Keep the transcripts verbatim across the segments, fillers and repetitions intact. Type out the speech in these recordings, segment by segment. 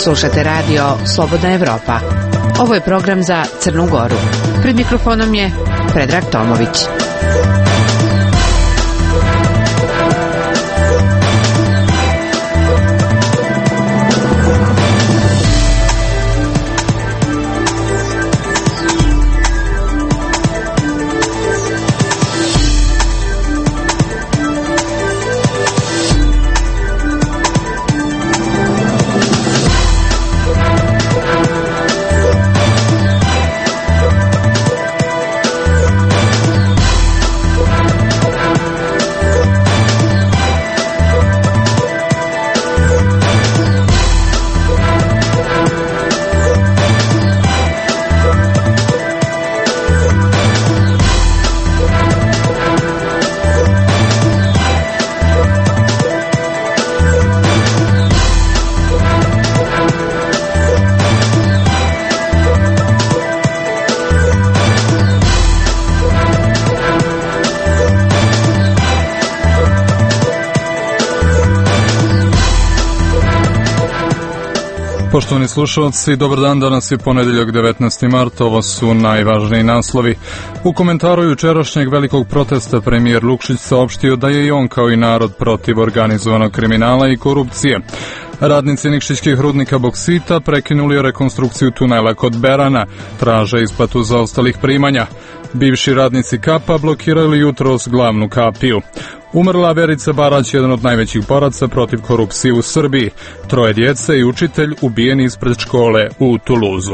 Slušate radio Slobodna Evropa. Ovo je program za Crnu Goru. Pred mikrofonom je Predrag Tomović. Poštovani slušalci, dobar dan, danas je ponedeljak devetnaesti mart, ovo su najvažniji naslovi. U komentaru jučerašnjeg velikog protesta premijer Lukšić saopštio da je i on kao i narod protiv organizovanog kriminala i korupcije. Radnici nikšićkih rudnika boksita prekinuli rekonstrukciju tunela kod Berana, traže isplatu zaostalih primanja. Bivši radnici Kapa blokirali jutros glavnu kapiju. Umrla Verica Barać, jedan od najvećih boraca protiv korupcije u Srbiji. Troje djece i učitelj ubijeni ispred škole u Tuluzu.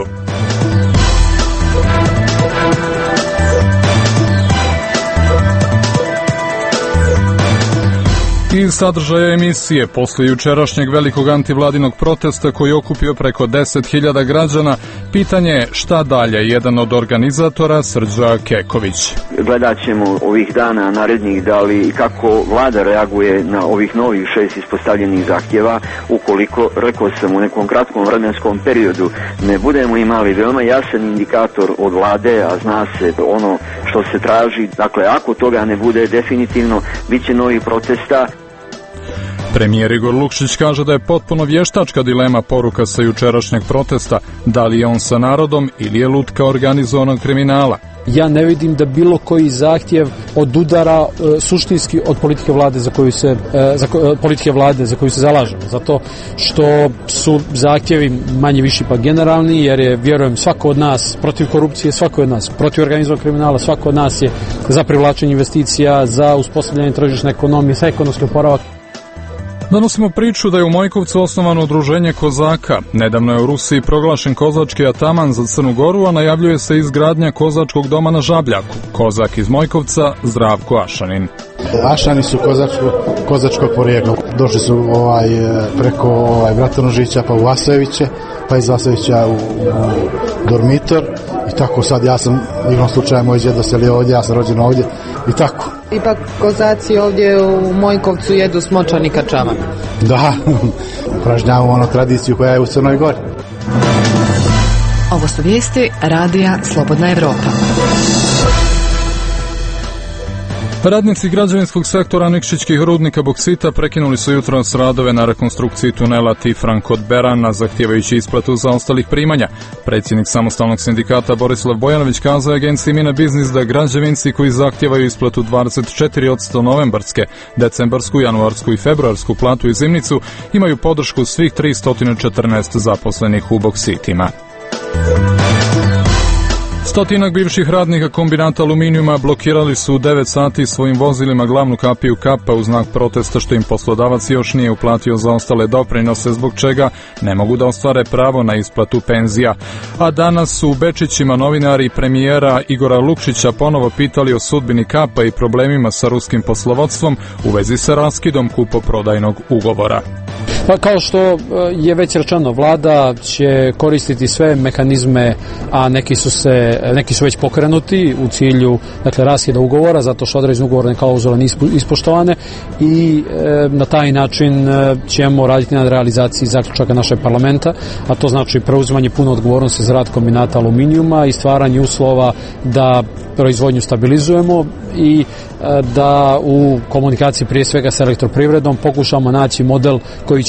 Iz sadržaja emisije, posle jučerašnjeg velikog antivladinog protesta koji je okupio preko deset hiljada građana, pitanje je šta dalje, jedan od organizatora Srđa Keković. Gledat ćemo ovih dana narednih da li i kako vlada reaguje na ovih novih šest ispostavljenih zahtjeva, ukoliko, rekao sam, u nekom kratkom vremenskom periodu ne budemo imali veoma jasan indikator od vlade, a zna se ono što se traži, dakle ako toga ne bude definitivno, bit će novih protesta. Premijer Igor Lukšić kaže da je potpuno vještačka dilema poruka sa jučerašnjeg protesta, da li je on sa narodom ili je lutka organizovanog kriminala. Ja ne vidim da bilo koji zahtjev odudara e, suštinski od politike vlade za koju se e, za, e, politike vlade za koju se zalažemo, zato što su zahtjevi manje više pa generalni, jer je, vjerujem, svako od nas protiv korupcije, svako od nas protiv organizovanog kriminala, svako od nas je za privlačenje investicija, za uspostavljanje tržišne ekonomije, za ekonomski oporavak. Donosimo priču da je u Mojkovcu osnovano udruženje kozaka. Nedavno je u Rusiji proglašen kozački ataman za Crnu Goru, a najavljuje se izgradnja kozačkog doma na Žabljaku. Kozak iz Mojkovca, Zdravko Ašanin. Ašani su kozačko, kozačkog porijekla. Došli su ovaj, preko ovaj, Bratonožića pa u Vasojeviće, pa iz Vasojevića u, u dormitor. I tako sad ja sam, igrom slučaja moj djed doselio ovdje, ja sam rođen ovdje i tako. Ipak kozaci ovdje u Mojkovcu jedu smočani kačamak. Da, upražnjavamo ono tradiciju koja je u Crnoj Gori. Ovo su vijesti Radija Slobodna Evropa. Radnici građevinskog sektora nikšićkih rudnika boksita prekinuli su jutros radove na rekonstrukciji tunela Tifran kod Berana, zahtijevajući isplatu zaostalih primanja. Predsjednik samostalnog sindikata Borislav Bojanović kazao je agenciji Mina Biznis da građevinci koji zahtijevaju isplatu dvadeset četiri posto novembarske, decembarsku, januarsku i februarsku platu i zimnicu imaju podršku svih tristo četrnaest zaposlenih u boksitima. Stotinak bivših radnika kombinata aluminijuma blokirali su u devet sati svojim vozilima glavnu kapiju Kapa u znak protesta što im poslodavac još nije uplatio zaostale doprinose, zbog čega ne mogu da ostvare pravo na isplatu penzija. A danas su u Bečićima novinari premijera Igora Lukšića ponovo pitali o sudbini Kapa i problemima sa ruskim poslovodstvom u vezi sa raskidom kupoprodajnog ugovora. Pa kao što je već rečeno, vlada će koristiti sve mehanizme, a neki su se neki su već pokrenuti u cilju, dakle, raskida ugovora, zato što određene ugovorne klauzule nisu ispoštovane i e, na taj način e, ćemo raditi na realizaciji zaključaka našeg parlamenta, a to znači preuzimanje pune odgovornosti za rad kombinata aluminijuma i stvaranje uslova da proizvodnju stabilizujemo i e, da u komunikaciji prije svega sa elektroprivredom pokušamo naći model koji će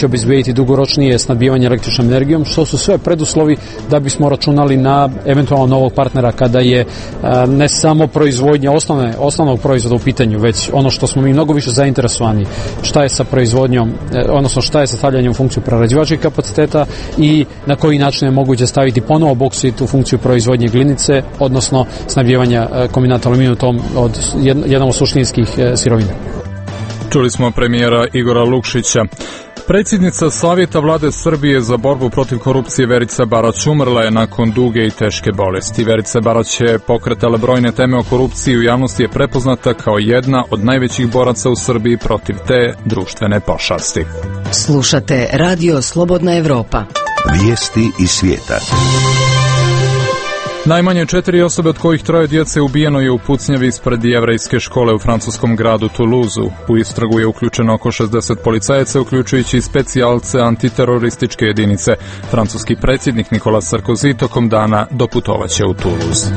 obezbediti dugoročnije snabdijevanje električnom energijom, što su sve preduslovi da bismo računali na eventualno novog partnera kada je ne samo proizvodnja osnovne, osnovnog proizvoda u pitanju, već ono što smo mi mnogo više zainteresovani, šta je sa proizvodnjom, odnosno šta je sa stavljanjem u funkciju prerađivačkih kapaciteta i na koji način je moguće staviti ponovo boksit u funkciju proizvodnje glinice, odnosno snabdijevanja kombinata aluminijum od jednom od suštinskih sirovina. Čuli smo premijera Igora Lukšića. Predsjednica Savjeta vlade Srbije za borbu protiv korupcije Verica Barać umrla je nakon duge i teške bolesti. Verica Barać je pokretala brojne teme o korupciji, u javnosti je prepoznata kao jedna od najvećih boraca u Srbiji protiv te društvene pošasti. Slušate Radio Slobodna Evropa. Vijesti iz svijeta. Najmanje četiri osobe, od kojih troje djece, ubijeno je u pucnjavi ispred jevrejske škole u francuskom gradu Toulouseu. U istragu je uključeno oko šezdeset policajaca, uključujući i specijalce antiterorističke jedinice. Francuski predsjednik Nicolas Sarkozy tokom dana doputovaće u Toulouse.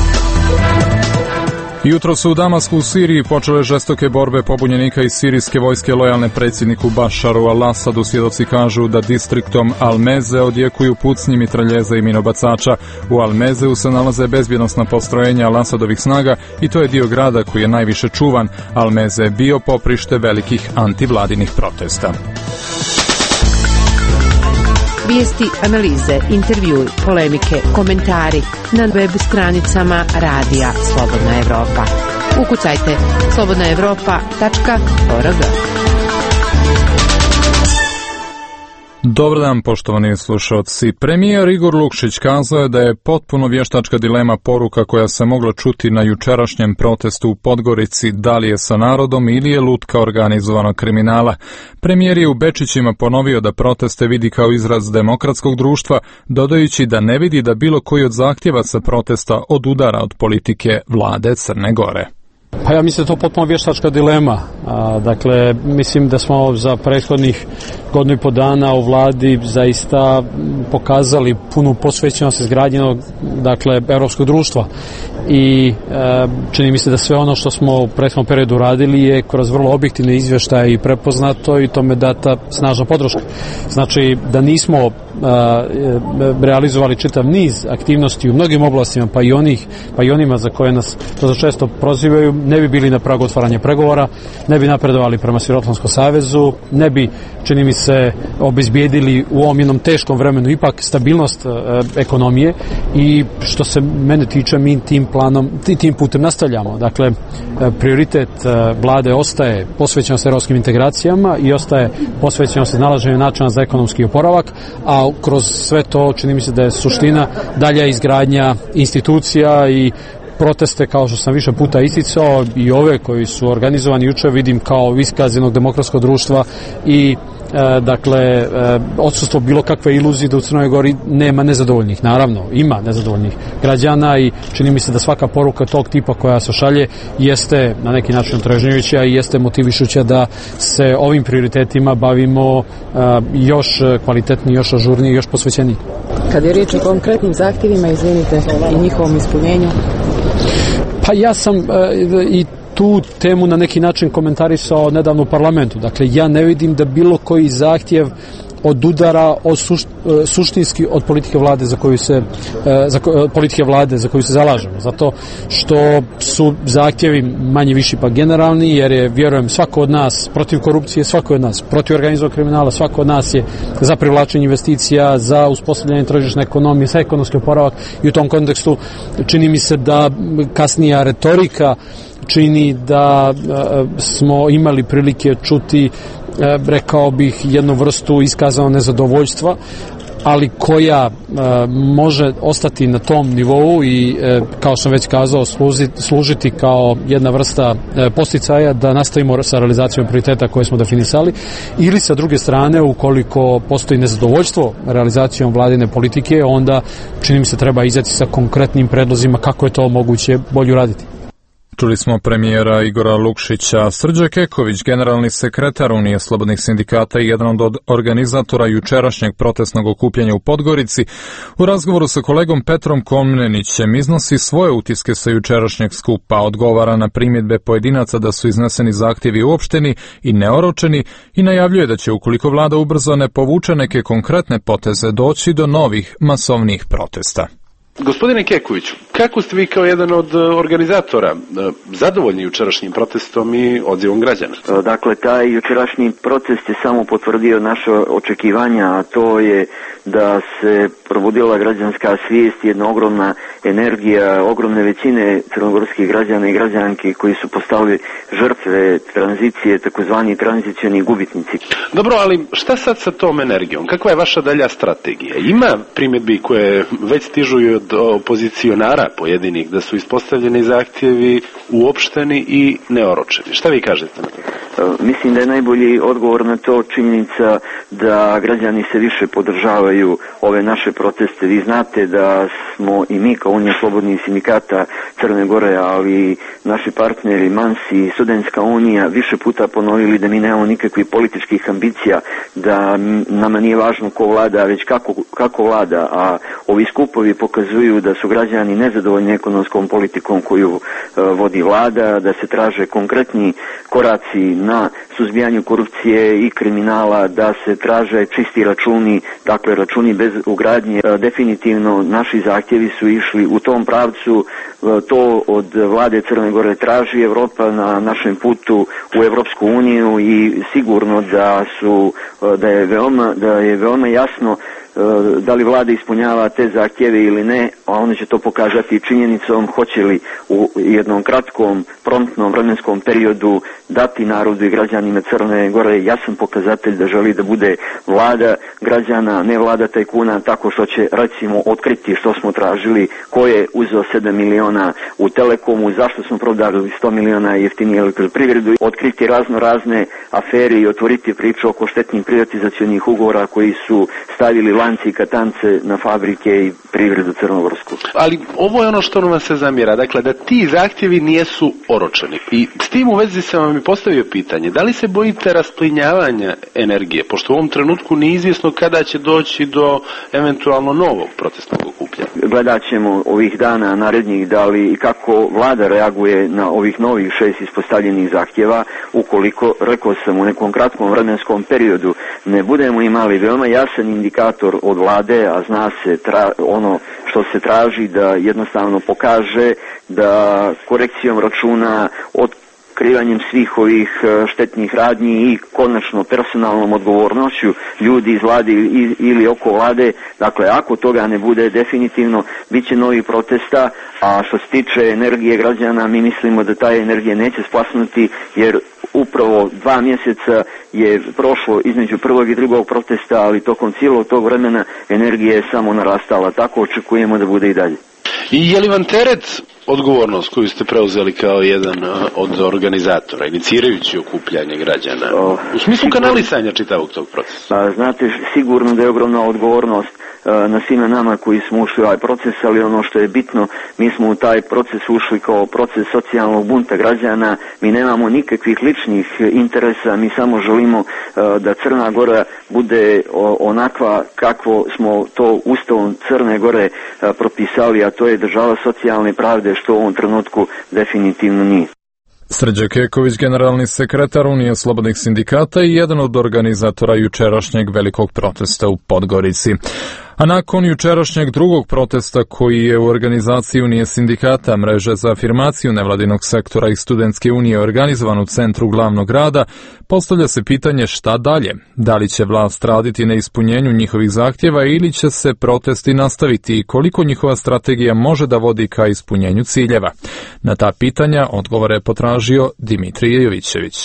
Jutro su u Damasku u Siriji počele žestoke borbe pobunjenika iz sirijske vojske lojalne predsjedniku Bašaru al-Asadu. Svjedoci kažu da distriktom Al-Meze odjekuju pucnji mitraljeza i minobacača. U Al-Mezeu se nalaze bezbjednosna postrojenja al-Asadovih snaga i to je dio grada koji je najviše čuvan. Al-Meze je bio poprište velikih antivladinih protesta. Vijesti, analize, intervjui, polemike, komentari na web stranicama Radija Slobodna Evropa. Ukucajte slobodna evropa tačka org. Dobar dan, poštovani slušalci. Premijer Igor Lukšić kazao je da je potpuno vještačka dilema poruka koja se mogla čuti na jučerašnjem protestu u Podgorici, da li je sa narodom ili je lutka organizovanog kriminala. Premijer je u Bečićima ponovio da proteste vidi kao izraz demokratskog društva, dodajući da ne vidi da bilo koji od zahtjevaca protesta odudara od politike vlade Crne Gore. Pa ja mislim da je to potpuno vještačka dilema. A, dakle, mislim da smo za prethodnih godinu i po dana u vladi zaista pokazali punu posvećenost izgrađenog, dakle, evropskog društva. I e, čini mi se da sve ono što smo u prethodnom periodu radili je kroz vrlo objektivne izvještaje i prepoznato i tome data snažna podrška. Znači da nismo e, realizovali čitav niz aktivnosti u mnogim oblastima, pa i onih, pa i onima za koje nas to često prozivaju, ne bi bili na pragu otvaranja pregovora, ne bi napredovali prema Sjevernoatlantskom savezu, ne bi, čini mi se, obezbijedili u ovom jednom teškom vremenu ipak stabilnost e, ekonomije i što se mene tiče, mi tim planom, tim putem nastavljamo. Dakle, prioritet vlade ostaje posvećenost evropskim integracijama i ostaje posvećenost iznalaženju načina za ekonomski oporavak, a kroz sve to čini mi se da je suština dalja izgradnja institucija i proteste, kao što sam više puta isticao, i ove koji su organizovani juče vidim kao iskaz jednog demokratskog društva i e, dakle e, odsustvo bilo kakve iluzije da u Crnoj Gori nema nezadovoljnih. Naravno, ima nezadovoljnih građana i čini mi se da svaka poruka tog tipa koja se šalje jeste na neki način otrežnjujuća i jeste motivišuća da se ovim prioritetima bavimo e, još kvalitetnije, još ažurnije, još posvećenije. Kad je riječ o konkretnim zahtjevima, izvinite, i njihovom ispunjenju? Pa ja sam e, i tu temu na neki način komentarisao nedavno u parlamentu. Dakle, ja ne vidim da bilo koji zahtjev odudara od suš, suštinski od politike vlade za koju se za politike vlade za koju se zalažemo, zato što su zahtjevi manje više pa generalni, jer je, vjerujem, svako od nas protiv korupcije, svako od nas protiv organizovanog kriminala, svako od nas je za privlačenje investicija, za uspostavljanje tržišne ekonomije, za ekonomski oporavak i u tom kontekstu čini mi se da kasnija retorika čini da smo imali prilike čuti, rekao bih, jednu vrstu iskazano nezadovoljstva, ali koja e, može ostati na tom nivou i, e, kao što sam već kazao, služiti, služiti kao jedna vrsta e, posticaja da nastavimo sa realizacijom prioriteta koje smo definisali, ili sa druge strane, ukoliko postoji nezadovoljstvo realizacijom vladine politike, onda čini mi se treba izaći sa konkretnim predlozima kako je to moguće bolje uraditi. Čuli smo premijera Igora Lukšića. Srđe Keković, generalni sekretar Unije slobodnih sindikata i jedan od organizatora jučerašnjeg protestnog okupljanja u Podgorici, u razgovoru sa kolegom Petrom Komnenićem iznosi svoje utiske sa jučerašnjeg skupa, odgovara na primjedbe pojedinaca da su izneseni zahtjevi uopšteni i neoročeni i najavljuje da će, ukoliko vlada ubrzo ne povuče neke konkretne poteze, doći do novih masovnih protesta. Gospodine Kekoviću, kako ste vi kao jedan od organizatora zadovoljni jučerašnjim protestom i odzivom građana? Dakle, taj jučerašnji protest je samo potvrdio naše očekivanja, a to je da se probudila građanska svijest, jedna ogromna energija, ogromne većine crnogorskih građana i građanki koji su postali žrtve tranzicije, takozvani tranzicioni gubitnici. Dobro, ali šta sad sa tom energijom? Kakva je vaša dalja strategija? Ima primjedbi koje već stižu od opozicionara pojedinih da su ispostavljeni zahtjevi uopšteni i neoročeni. Šta vi kažete na to? Mislim da je najbolji odgovor na to činjenica da građani se više podržavaju ove naše proteste. Vi znate da smo i mi kao Unija slobodnih sindikata Crne Gore, ali i naši partneri Mansi i Studentska unija više puta ponovili da mi nemamo nikakvih političkih ambicija, da nama nije važno ko vlada, već kako, kako vlada, a ovi skupovi pokazuju da su građani nezadovoljni ekonomskom politikom koju uh, vodi vlada, da se traže konkretni koraci na suzbijanju korupcije i kriminala, da se traže čisti računi, dakle računi bez ugradnje. Uh, definitivno naši zahtjevi su išli u tom pravcu, uh, to od vlade Crne Gore traži Evropa na našem putu u Evropsku uniju i sigurno da su uh, da je veoma da je veoma jasno da li vlada ispunjava te zahtjeve ili ne, a onda će to pokazati činjenicom hoće li u jednom kratkom, promptnom vremenskom periodu dati narodu i građanima Crne Gore jasan pokazatelj da želi da bude vlada građana, ne vlada tajkuna, tako što će recimo otkriti što smo tražili, ko je uzeo sedam miliona u Telekomu, zašto smo prodali sto miliona jeftinije elektroprivredu, otkriti razno razne afere i otvoriti priču oko štetnih privatizacionih ugovora koji su stavili lanci i katance na fabrike i privredu crnogorsku. Ali ovo je ono što vam se zamjera, dakle da ti zahtjevi nijesu oročeni. I s tim u vezi sam vam i postavio pitanje, da li se bojite rasplinjavanja energije, pošto u ovom trenutku nije izvjesno kada će doći do eventualno novog protestnog okupljanja? Gledat ćemo ovih dana narednih da li i kako vlada reaguje na ovih novih šest ispostavljenih zahtjeva, ukoliko, rekao sam, u nekom kratkom vremenskom periodu ne budemo imali veoma jasan indikator od vlade, a zna se tra, ono što se traži da jednostavno pokaže da korekcijom računa, otkrivanjem svih ovih štetnih radnji i konačno personalnom odgovornošću ljudi iz vlade ili oko vlade, dakle ako toga ne bude, definitivno bit će novi protesta, a što se tiče energije građana, mi mislimo da ta energija neće splasnuti, jer upravo dva mjeseca je prošlo između prvog i drugog protesta, ali tokom cijelog tog vremena energija je samo narastala, tako očekujemo da bude i dalje. I je li vam teret odgovornost koju ste preuzeli kao jedan od organizatora, inicirajući okupljanje građana, o, u smislu kanalisanja čitavog tog procesa? Znate, sigurno da je ogromna odgovornost na svima nama koji smo ušli u ovaj proces, ali ono što je bitno, mi smo u taj proces ušli kao proces socijalnog bunta građana, mi nemamo nikakvih ličnih interesa, mi samo želimo da Crna Gora bude onakva kakvo smo to Ustavom Crne Gore propisali, a to je država socijalne pravde, što u ovom trenutku definitivno nije. Srđe Keković, generalni sekretar Unije slobodnih sindikata i jedan od organizatora jučerašnjeg velikog protesta u Podgorici. A nakon jučerašnjeg drugog protesta koji je u organizaciji Unije sindikata, mreže za afirmaciju nevladinog sektora i Studentske unije organizovan u centru glavnog grada, postavlja se pitanje šta dalje. Da li će vlast raditi na ispunjenju njihovih zahtjeva ili će se protesti nastaviti i koliko njihova strategija može da vodi ka ispunjenju ciljeva. Na ta pitanja odgovore je potražio Dimitrije Jovićević.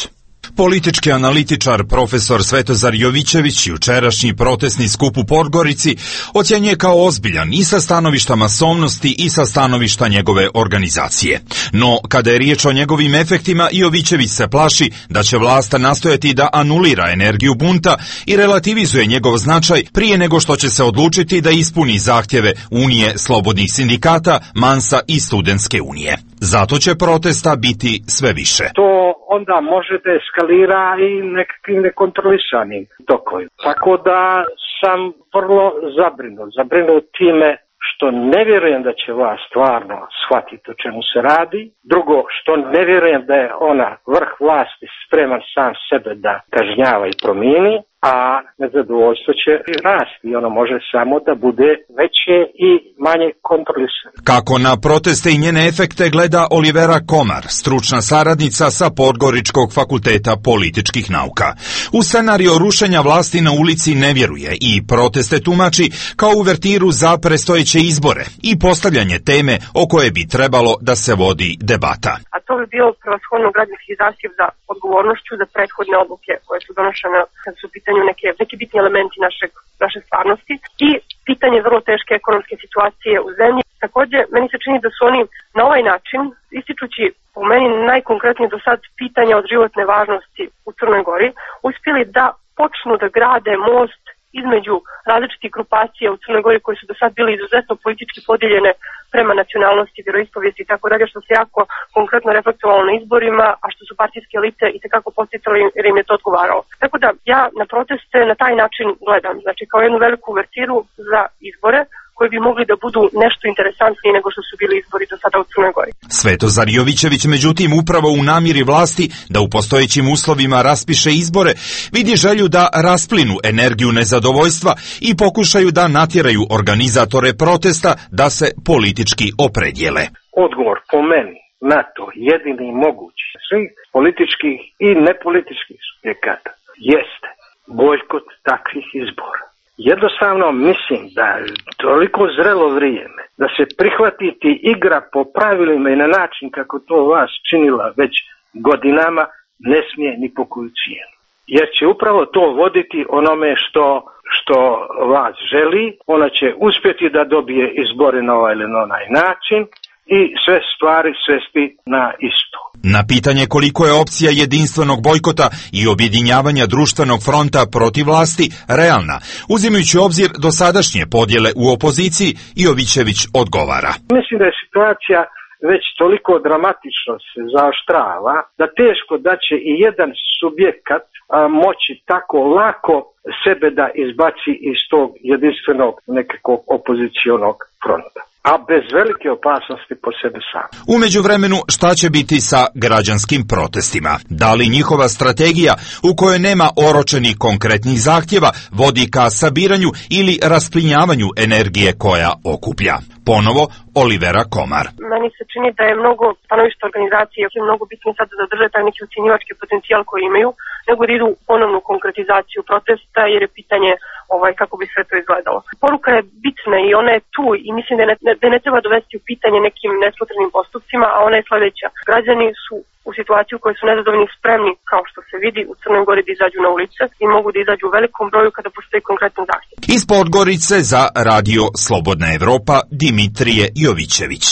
Politički analitičar profesor Svetozar Jovićević jučerašnji protestni skup u Podgorici ocjenjuje kao ozbiljan i sa stanovišta masovnosti i sa stanovišta njegove organizacije. No, kada je riječ o njegovim efektima, Jovićević se plaši da će vlast nastojati da anulira energiju bunta i relativizuje njegov značaj prije nego što će se odlučiti da ispuni zahtjeve Unije slobodnih sindikata, Mansa i Studentske unije. Zato će protesta biti sve više. To onda može da eskalira i nekakvim nekontrolisanim tokovima. Tako da sam vrlo zabrinut. Zabrinut time što ne vjerujem da će vlast stvarno shvatiti o čemu se radi. Drugo, što ne vjerujem da je ona vrh vlasti spreman sam sebe da kažnjava i promijeni, a nezadovoljstvo će rasti i ono može samo da bude veće i manje kontrolisano. Kako na proteste i njene efekte gleda Olivera Komar, stručna saradnica sa Podgoričkog fakulteta političkih nauka. U scenariju rušenja vlasti na ulici ne vjeruje i proteste tumači kao uvertiru za predstojeće izbore i postavljanje teme o koje bi trebalo da se vodi debata. A to bi bio prevashodno građanski zahtjev za odgovornošću za prethodne odluke koje su donošene kad su u pitanju neke, neki bitni elementi našeg, naše stvarnosti i pitanje vrlo teške ekonomske situacije u zemlji. Također, meni se čini da su oni na ovaj način, ističući po meni najkonkretnije do sad pitanja od životne važnosti u Crnoj Gori, uspjeli da počnu da grade most između različitih grupacija u Crnoj Gori koji su do sad bili izuzetno politički podijeljene prema nacionalnosti, vjeroispovijesti i tako dalje, što se jako konkretno reflektovalo na izborima, a što su partijske elite i tekako posticali jer im je to odgovaralo. Tako da ja na proteste na taj način gledam, znači kao jednu veliku uvertiru za izbore koji bi mogli da budu nešto interesantniji nego što su bili izbori do sada u Crnoj Gori. Svetozar Jovićević, međutim, upravo u namjeri vlasti da u postojećim uslovima raspiše izbore, vidi želju da rasplinu energiju nezadovoljstva i pokušaju da natjeraju organizatore protesta da se politički opredijele. Odgovor po meni na to jedini mogući svih političkih i nepolitičkih subjekata jeste bojkot takvih izbora. Jednostavno mislim da je toliko zrelo vrijeme da se prihvatiti igra po pravilima i na način kako to vas činila već godinama ne smije ni po koju cijenu. Jer će upravo to voditi onome što, što vas želi, ona će uspjeti da dobije izbore na ovaj ili na onaj način i sve stvari svesti na isto. Na pitanje koliko je opcija jedinstvenog bojkota i objedinjavanja društvenog fronta protiv vlasti realna, uzimajući u obzir dosadašnje podjele u opoziciji, Jovićević odgovara. Mislim da je situacija već toliko dramatično se zaoštrava da teško da će i jedan subjekat a, moći tako lako sebe da izbaci iz tog jedinstvenog nekakvog opozicionog fronta, a bez velike opasnosti po sebi sam. U međuvremenu, šta će biti sa građanskim protestima? Da li njihova strategija, u kojoj nema oročenih konkretnih zahtjeva, vodi ka sabiranju ili rasplinjavanju energije koja okuplja? Ponovo, Olivera Komar. Meni se čini da je mnogo stanovišta organizacije je mnogo bitno sad da zadrže taj neki ucjenjivački potencijal koji imaju, nego da idu u ponovnu konkretizaciju protesta jer je pitanje ovaj, kako bi sve to izgledalo. Poruka je bitna i ona je tu i mislim da ne, da ne treba dovesti u pitanje nekim nesmotrenim postupcima, a ona je sljedeća. Građani su u situaciju koji su nezadovoljni spremni, kao što se vidi u Crnoj Gori, da izađu na ulice i mogu da izađu u velikom broju kada postoji konkretno zahtjev. Iz Podgorice za Radio Slobodna Evropa, Dimitrije Jovićević.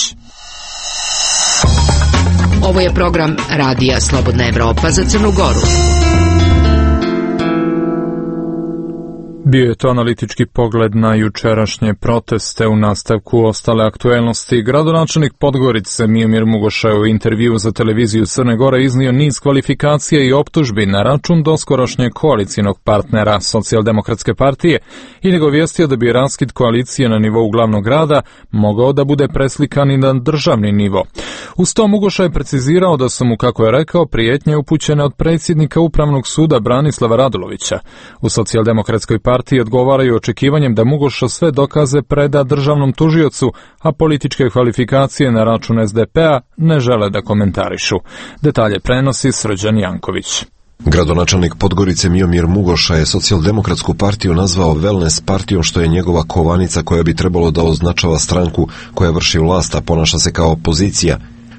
Ovo je program Radija Slobodna Evropa za Crnu Goru. Bio je to analitički pogled na jučerašnje proteste. U nastavku ostale aktuelnosti. Gradonačelnik Podgorice Miomir Mugoša je u intervju za televiziju Crne Gore iznio niz kvalifikacija i optužbi na račun doskorašnjeg koalicijonog partnera Socijaldemokratske partije i nagovijestio da bi raskid koalicije na nivou glavnog grada mogao da bude preslikan i na državni nivo. Uz to Mugoša je precizirao da su mu, kako je rekao, prijetnje upućene od predsjednika Upravnog suda Branislava Radulovića. U Socijaldemokratskoj partiji odgovaraju očekivanjem da Mugoša sve dokaze preda državnom tužiocu, a političke kvalifikacije na račun es de pe a ne žele da komentarišu. Detalje prenosi Srđan Janković. Gradonačelnik Podgorice Miomir Mugoša je Socijaldemokratsku partiju nazvao wellness partijom, što je njegova kovanica koja bi trebalo da označava stranku koja vrši vlast, a ponaša se kao opozicija.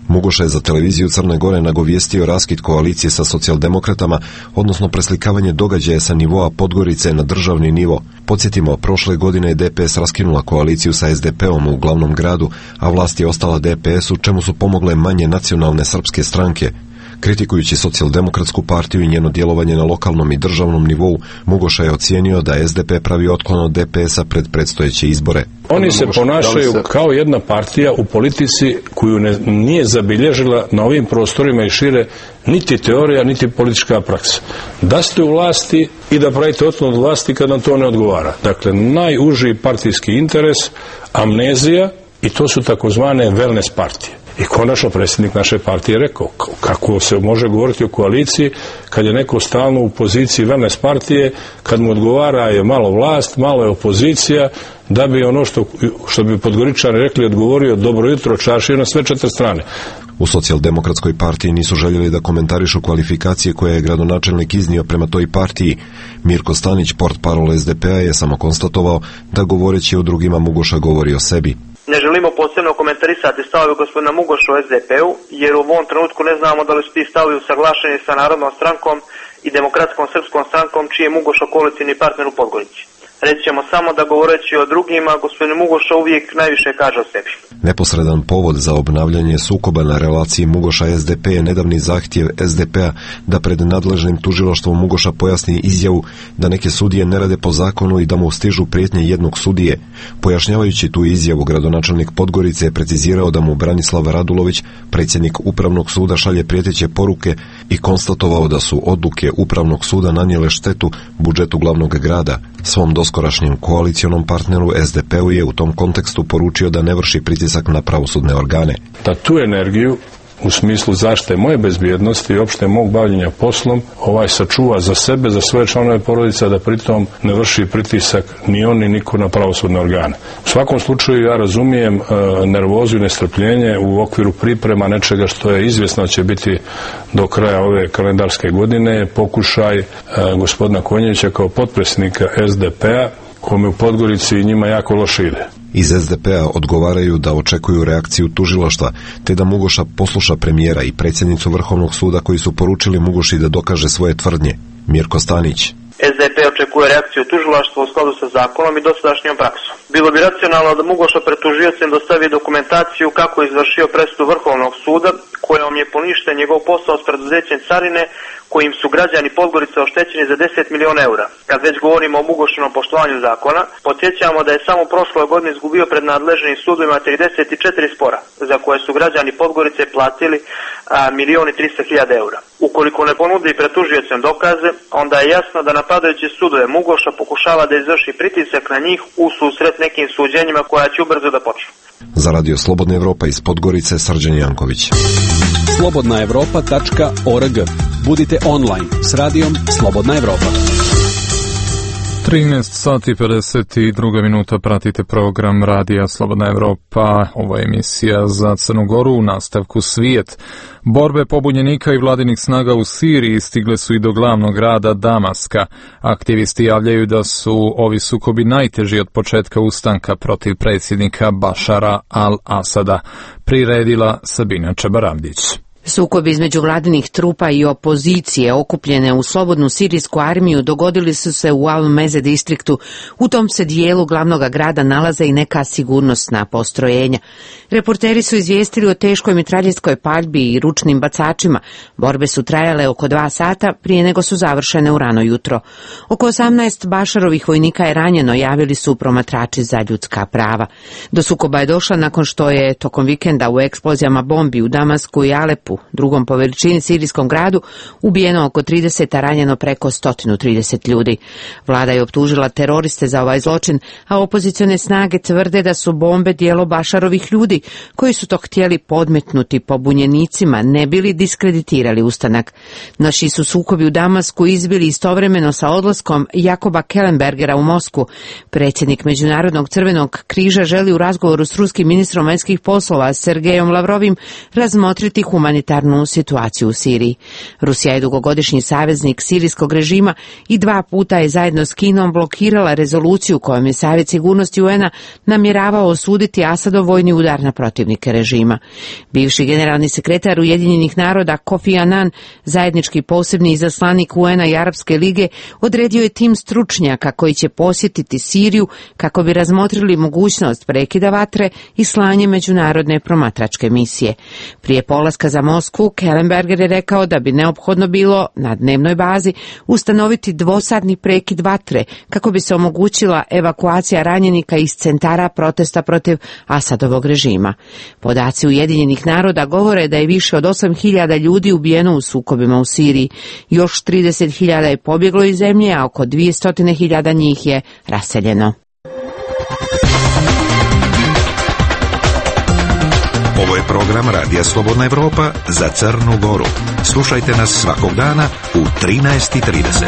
Mugoša je za televiziju Crne Gore nagovijestio raskid koalicije sa socijaldemokratama, odnosno preslikavanje događaja sa nivoa Podgorice na državni nivo. Podsjetimo, prošle godine je D P S raskinula koaliciju sa S D P-om u glavnom gradu, a vlast je ostala D P S-u, čemu su pomogle manje nacionalne srpske stranke. Kritikujući socijaldemokratsku partiju i njeno djelovanje na lokalnom i državnom nivou, Mugoša je ocijenio da S D P pravi otklon od D P S-a pred predstojeće izbore. Oni se ponašaju kao jedna partija u politici koju ne, nije zabilježila na ovim prostorima i šire niti teorija, niti politička praksa. Da ste u vlasti i da pravite otklon od vlasti kad nam to ne odgovara. Dakle, najuži partijski interes, amnezija, i to su takozvane wellness partije. I konačno predsjednik naše partije rekao kako se može govoriti o koaliciji kad je neko stalno u poziciji wellness partije, kad mu odgovara je malo vlast, malo je opozicija, da bi ono što, što bi Podgoričani rekli odgovorio dobro jutro, čaršije na sve četiri strane. U socijaldemokratskoj partiji nisu željeli da komentarišu kvalifikacije koje je gradonačelnik iznio prema toj partiji. Mirko Stanić, portparol S D P-a, je samo konstatovao da govoreći o drugima Mugoša govori o sebi. Ne želimo posebno komentarisati stavove gospodina Mugoša u S D P-u, jer u ovom trenutku ne znamo da li su ti stavovi usaglašeni sa Narodnom strankom i Demokratskom srpskom strankom, čiji je Mugoša koalicijni partner u Podgorici. Reći ćemo samo da govoreći o drugima, gospodin Mugoša uvijek najviše kaže o sebi. Neposredan povod za obnavljanje sukoba na relaciji Mugoša-S D P je nedavni zahtjev S D P-a da pred nadležnim tužilaštvom Mugoša pojasni izjavu da neke sudije ne rade po zakonu i da mu stižu prijetnje jednog sudije. Pojašnjavajući tu izjavu, gradonačelnik Podgorice je precizirao da mu Branislav Radulović, predsjednik Upravnog suda, šalje prijeteće poruke i konstatovao da su odluke Upravnog suda nanijele štetu budžetu glavnog grada. Svom doskorašnjem koalicionom partneru S D P-u je u tom kontekstu poručio da ne vrši pritisak na pravosudne organe. Da tu energiju u smislu zaštite moje bezbjednosti i opšte mog bavljenja poslom ovaj sačuva za sebe, za svoje članove porodice, da pritom ne vrši pritisak ni on ni niko na pravosudne organe. U svakom slučaju ja razumijem e, nervozu i nestrpljenje u okviru priprema nečega što je izvjesno će biti do kraja ove kalendarske godine, pokušaj e, gospodina Konjevića kao potpredsjednika S D P-a, kome u Podgorici njima jako loše ide. Iz S D P-a odgovaraju da očekuju reakciju tužilaštva, te da Mugoša posluša premijera i predsjednicu Vrhovnog suda koji su poručili Mugoši da dokaže svoje tvrdnje. Mirko Stanić. S D P očekuje reakciju tužilaštva u skladu sa zakonom i dosadašnjom praksom. Bilo bi racionalno da Mugoša pred tužiocem dostavi dokumentaciju kako je izvršio presudu Vrhovnog suda, kojom je poništen njegov posao s preduzećem carine, kojim su građani Podgorice oštećeni za deset miliona eura. Kad već govorimo o Mugošinom poštovanju zakona, podsjećamo da je samo prošle godine izgubio pred nadležnim sudovima trideset četiri spora, za koje su građani Podgorice platili a, milion i trista hiljada eura. Ukoliko ne ponudi pred tužiocem dokaze, onda je jasno da napadajući sudove Mugoša pokušava da izvrši pritisak na njih u susret nekim suđenjima koja će ubrzo da počnu. Za Radio Slobodna Evropa iz Podgorice, Srđan Janković. slobodna evropa tačka org. Budite online s radijom Slobodna Evropa. trinaest sati i pedeset dva minuta pratite program Radija Slobodna Evropa. Ovo je emisija za Crnu Goru, u nastavku svijet. Borbe pobunjenika i vladinih snaga u Siriji stigle su i do glavnog grada Damaska. Aktivisti javljaju da su ovi sukobi najteži od početka ustanka protiv predsjednika Bašara al-Asada. Priredila Sabina Čabaravdić. Sukobi između vladinih trupa i opozicije okupljene u slobodnu sirijsku armiju dogodili su se u Al-Meze distriktu. U tom se dijelu glavnog grada nalaze i neka sigurnosna postrojenja. Reporteri su izvijestili o teškoj mitraljeskoj paljbi i ručnim bacačima. Borbe su trajale oko dva sata prije nego su završene u rano jutro. Oko osamnaest Bašarovih vojnika je ranjeno, javili su promatrači za ljudska prava. Do sukoba je došla nakon što je tokom vikenda u eksplozijama bombi u Damasku i Alepu, drugom po veličini sirijskom gradu, ubijeno oko trideset, a ranjeno preko sto trideset ljudi. Vlada je optužila teroriste za ovaj zločin, a opozicione snage tvrde da su bombe dijelo Bašarovih ljudi, koji su to htjeli podmetnuti pobunjenicima, ne bili diskreditirali ustanak. Naši su sukobi u Damasku izbili istovremeno sa odlaskom Jakoba Kellenbergera u Moskvu. Predsjednik Međunarodnog crvenog križa želi u razgovoru s ruskim ministrom vanjskih poslova Sergejom Lavrovim razmotriti humanitarnu humanitarnu situaciju u Siriji. Rusija je dugogodišnji saveznik sirijskog režima i dva puta je zajedno s Kinom blokirala rezoluciju kojom je Savjet sigurnosti U N-a namjeravao osuditi Asadov vojni udar na protivnike režima. Bivši generalni sekretar Ujedinjenih naroda Kofi Annan, zajednički posebni izaslanik U N-a i Arapske lige, odredio je tim stručnjaka koji će posjetiti Siriju kako bi razmotrili mogućnost prekida vatre i slanje međunarodne promatračke misije. Prije polaska za Moskvu, Kellenberger je rekao da bi neophodno bilo na dnevnoj bazi ustanoviti dvosatni prekid vatre kako bi se omogućila evakuacija ranjenika iz centara protesta protiv Asadovog režima. Podaci Ujedinjenih naroda govore da je više od osam hiljada ljudi ubijeno u sukobima u Siriji. Još trideset hiljada je pobjeglo iz zemlje, a oko dvjesto hiljada njih je raseljeno. Ovo je program Radija Slobodna Evropa za Crnu Goru. Slušajte nas svakog dana u trinaest i trideset.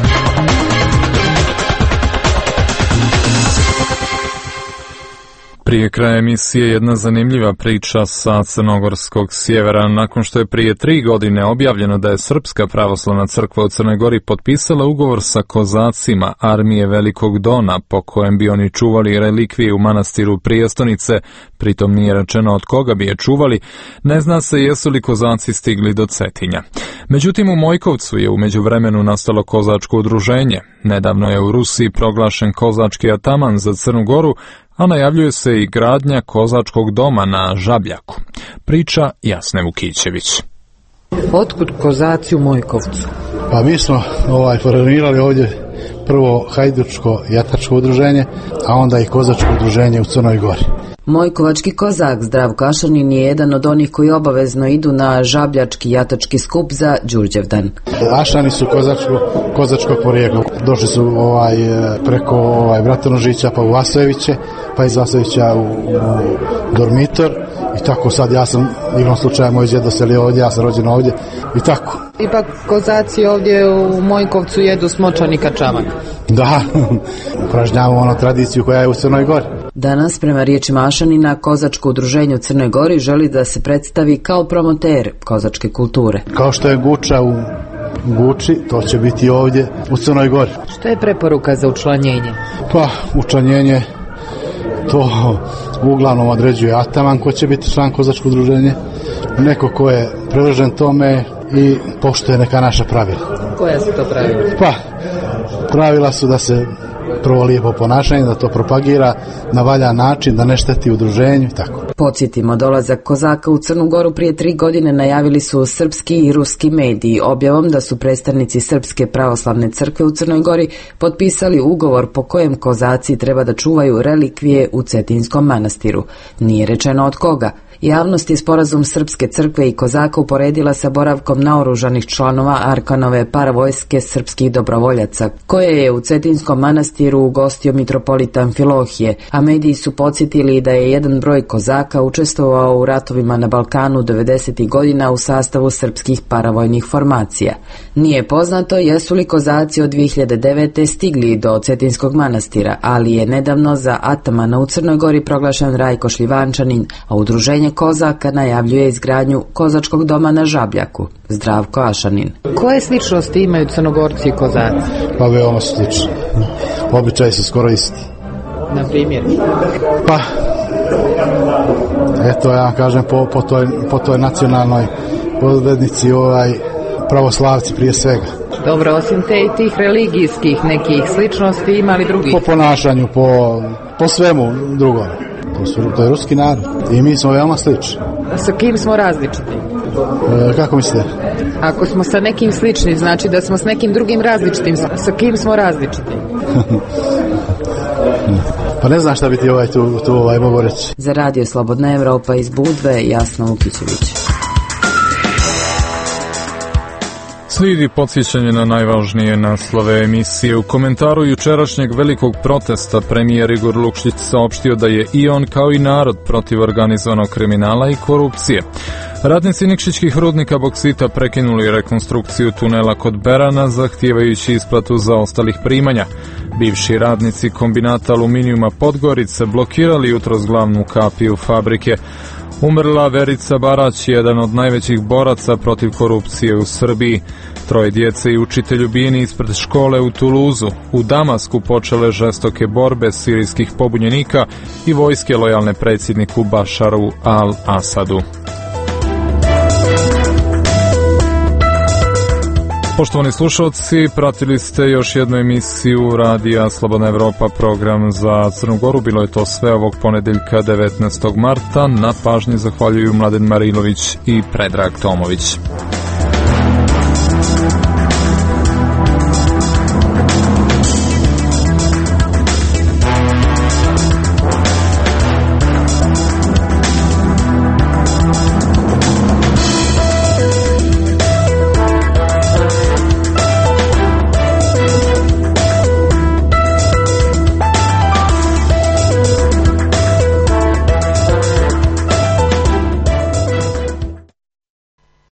Prije kraja emisije jedna zanimljiva priča sa crnogorskog sjevera. Nakon što je prije tri godine objavljeno da je Srpska pravoslavna crkva u Crnoj Gori potpisala ugovor sa kozacima armije Velikog Dona, po kojem bi oni čuvali relikvije u manastiru Prijestonice, pritom nije rečeno od koga bi je čuvali, ne zna se jesu li kozaci stigli do Cetinja. Međutim, u Mojkovcu je u međuvremenu nastalo kozačko udruženje. Nedavno je u Rusiji proglašen kozački ataman za Crnu Goru, a najavljuje se i gradnja kozačkog doma na Žabljaku. Priča Jasne Vukićević. Otkud kozaci u Mojkovcu? Pa mi smo ovaj, formirali ovdje prvo hajdučko jatačko udruženje, a onda i kozačko udruženje u Crnoj Gori. Mojkovački kozak Zdravko Ašanin je jedan od onih koji obavezno idu na žabljački jatački skup za Đurđevdan. Ašani su kozačko, kozačko porijeklo. Došli su ovaj, preko ovaj, Bratonožića pa u Vasojeviće, pa iz Vasojevića u, u Dormitor i tako sad ja sam igrom slučaja moj djed doselio ovdje, ja sam rođen ovdje i tako. Ipak kozaci ovdje u Mojkovcu jedu smočani kačamak. Da, upražnjavamo ono tradiciju koja je u Crnoj Gori. Danas, prema riječima Ašanina, kozačko udruženje u Crnoj Gori želi da se predstavi kao promoter kozačke kulture. Kao što je Guča u Guči, to će biti ovdje u Crnoj Gori. Što je preporuka za učlanjenje? Pa, učlanjenje to uglavnom određuje ataman ko će biti član kozačkog udruženja, neko ko je privržen tome i poštuje neka naša pravila. Koja su to pravila? Pa, pravila su da se prvo lijepo ponašanje, da to propagira na valjan način, da ne šteti udruženju i tako. Podsjetimo, dolazak kozaka u Crnu Goru prije tri godine najavili su srpski i ruski mediji objavom da su predstavnici Srpske pravoslavne crkve u Crnoj Gori potpisali ugovor po kojem kozaci treba da čuvaju relikvije u Cetinskom manastiru. Nije rečeno od koga. Javnost je sporazum Srpske crkve i kozaka uporedila sa boravkom naoružanih članova Arkanove paravojske srpskih dobrovoljaca, koje je u Cetinskom manastiru ugostio mitropolita Amfilohije, a mediji su podsjetili da je jedan broj kozaka učestvovao u ratovima na Balkanu devedesetih godina u sastavu srpskih paravojnih formacija. Nije poznato jesu li kozaci od dvije hiljade devete. stigli do Cetinskog manastira, ali je nedavno za atamana u Crnoj Gori proglašen Rajko Šljivančanin, a udruženje kozaka najavljuje izgradnju kozačkog doma na Žabljaku. Zdravko Ašanin. Koje sličnosti imaju Crnogorci i kozaci? Pa veoma slični. Običaji su skoro isti. Na primjer? Pa, eto ja kažem po, po, toj, po toj nacionalnoj podvednici ovaj, pravoslavci prije svega. Dobro, osim te i tih religijskih nekih sličnosti imali drugi? Po ponašanju, po, po svemu drugom. To, su, to je ruski narod i mi smo veoma slični. A sa kim smo različiti? E, kako mislite? Ako smo sa nekim slični, znači da smo s nekim drugim različitim. Sa kim smo različiti? Pa ne znam šta bi ti ovaj tu, tu ovaj mogu reći. Za Radio Slobodna Evropa iz Budve, Jasna Vukićević. Slijedi podsjećanje na najvažnije naslove emisije. U komentaru jučerašnjeg velikog protesta premijer Igor Lukšić saopštio da je i on kao i narod protiv organizovanog kriminala i korupcije. Radnici Nikšićkih rudnika boksita prekinuli rekonstrukciju tunela kod Berana zahtijevajući isplatu zaostalih primanja. Bivši radnici kombinata aluminijuma Podgorice blokirali jutros glavnu kapiju fabrike. Umrla Verica Barać, jedan od najvećih boraca protiv korupcije u Srbiji. Troje djece i učitelj ubijeni ispred škole u Tuluzu. U Damasku počele žestoke borbe sirijskih pobunjenika i vojske lojalne predsjedniku Bašaru al-Asadu. Poštovani slušalci, pratili ste još jednu emisiju Radija Slobodna Evropa, program za Crnu Goru. Bilo je to sve ovog ponedeljka devetnaestog marta. Na pažnji zahvaljuju Mladen Marilović i Predrag Tomović.